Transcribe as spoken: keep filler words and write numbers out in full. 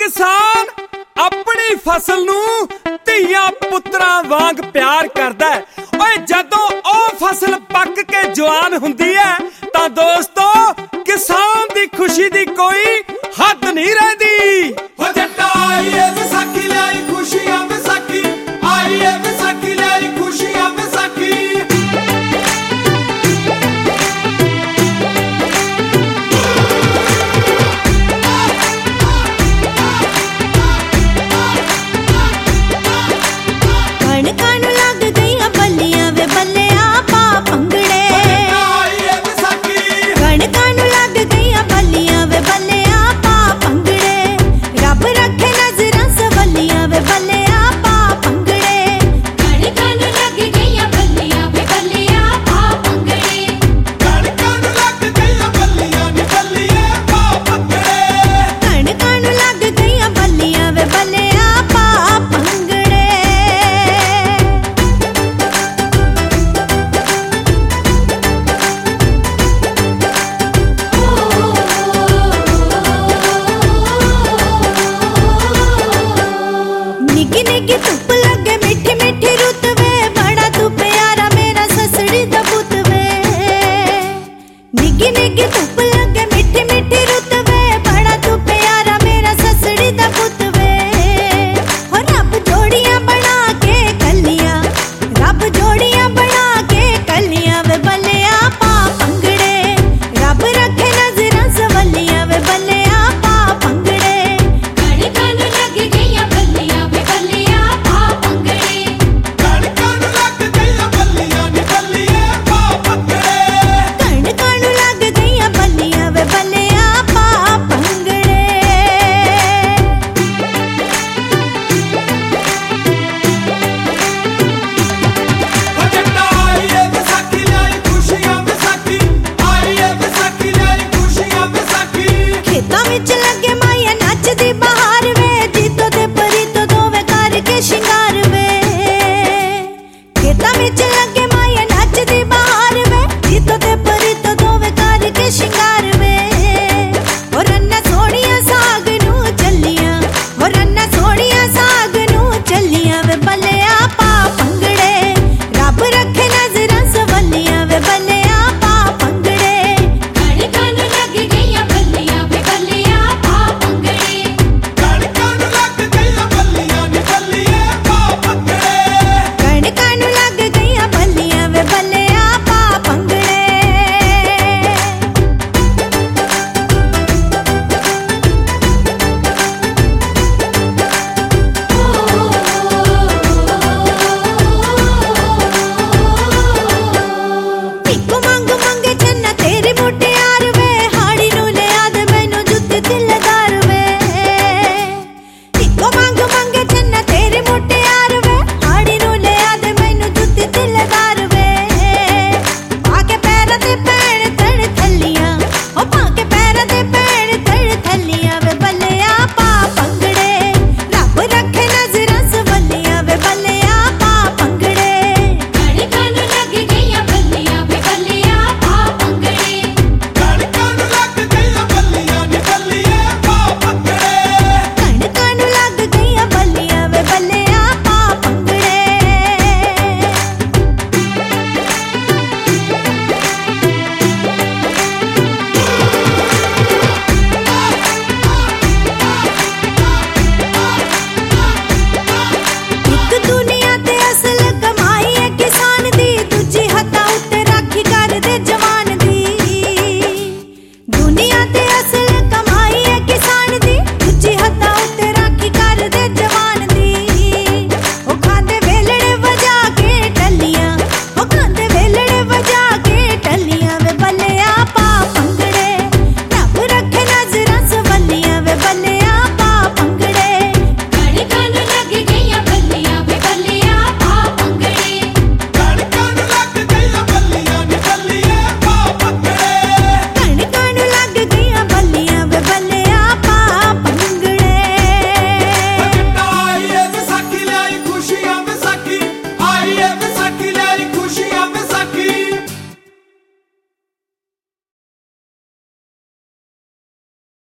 किसान अपनी फसल नू धीआं पुत्रां वांग प्यार करदा है। ओए जदों ओ फसल पक के जवान हुंदी है तां दोस्तों किसान दी खुशी दी कोई हद नहीं रहिंदी। हो जट्टा आई है विसाखी लाई खुशियां विसाखी आई है विसाखी लाई खुशियां विसाखी। मंग मंगे चन्ना तेरी मुटियार वे हाड़ी नू ले आद मैनू जुत्ती दिल दा